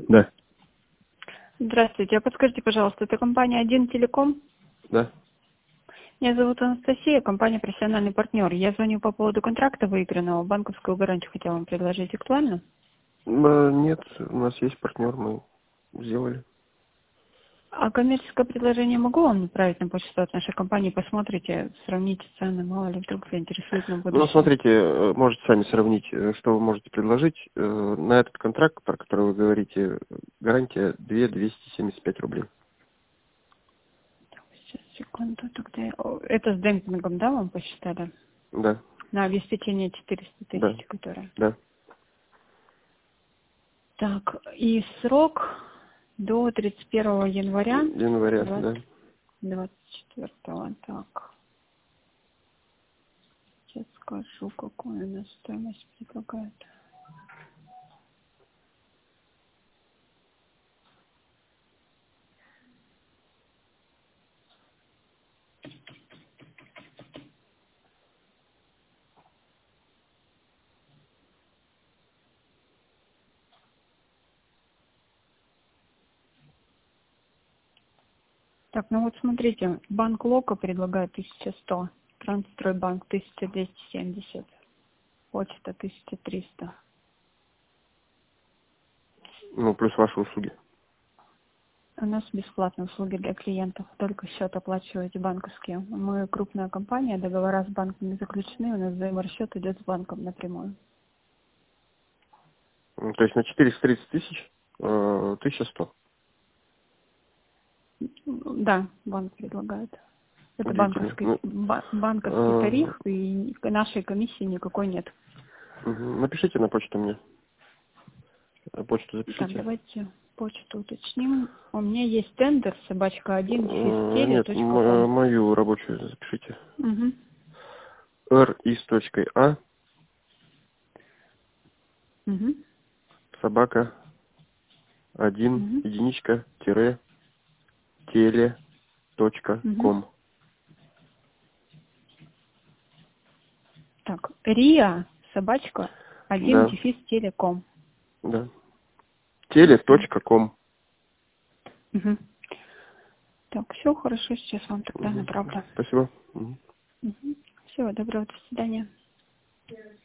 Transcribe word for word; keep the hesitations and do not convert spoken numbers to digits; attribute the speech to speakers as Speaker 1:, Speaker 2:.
Speaker 1: Да.
Speaker 2: Здравствуйте. А подскажите, пожалуйста, это компания один телеком?
Speaker 1: Да.
Speaker 2: Меня зовут Анастасия, компания «Профессиональный партнер». Я звоню по поводу контракта выигранного. Банковскую гарантию хотела вам предложить. Актуально?
Speaker 1: Э, Нет, у нас есть партнер, мы сделали.
Speaker 2: А коммерческое предложение могу вам направить на почту от нашей компании? Посмотрите, сравните цены, мало ли вдруг заинтересует на
Speaker 1: Ну,
Speaker 2: будущее.
Speaker 1: смотрите, э, можете сами сравнить, э, что вы можете предложить. Э, На этот контракт, про который вы говорите, гарантия две тысячи двести семьдесят пять рублей.
Speaker 2: Сейчас, секунду, тогда... я- О, это с демпингом, да, вам посчитали?
Speaker 1: Да,
Speaker 2: На обеспечение четыреста
Speaker 1: да,
Speaker 2: тысяч, которое.
Speaker 1: да.
Speaker 2: Так, и срок до тридцать первого января
Speaker 1: Января, да.
Speaker 2: двадцать четвёртого. Так. Сейчас скажу, какую у нас стоимость предлагает. Так, ну вот смотрите, банк Лока предлагает тысяча сто, Трансстройбанк тысяча двести семьдесят, почта тысяча триста.
Speaker 1: Ну, плюс ваши услуги.
Speaker 2: У нас бесплатные услуги для клиентов, только счет оплачиваете банковские. Мы крупная компания, договора с банками заключены, у нас взаиморасчет идет с банком напрямую.
Speaker 1: М, То есть на четыреста тридцать тысяч э, тысяча сто.
Speaker 2: Да, банк предлагает. Это
Speaker 1: Удивительно.
Speaker 2: банковский,
Speaker 1: Ну,
Speaker 2: ба- банковский
Speaker 1: э,
Speaker 2: тариф, и нашей комиссии никакой нет.
Speaker 1: мгм. Напишите на почту мне. Э, Почту
Speaker 2: Так,
Speaker 1: запишите.
Speaker 2: давайте почту уточним. У меня есть тендер собачка один дефис
Speaker 1: Э,
Speaker 2: теле
Speaker 1: Нет,
Speaker 2: точка
Speaker 1: м-
Speaker 2: ком.
Speaker 1: мою рабочую запишите.
Speaker 2: Угу.
Speaker 1: р из точкой а
Speaker 2: Угу.
Speaker 1: собака один
Speaker 2: Угу.
Speaker 1: единичка тире теле точка
Speaker 2: Угу.
Speaker 1: ком.
Speaker 2: Так, риа собачка один
Speaker 1: Да,
Speaker 2: дефис телеком.
Speaker 1: да. теле точка ком.
Speaker 2: Угу. Так, все хорошо, сейчас вам тогда
Speaker 1: Мгм.
Speaker 2: направлю.
Speaker 1: Спасибо. Мгм.
Speaker 2: Угу. Всего доброго, до свидания.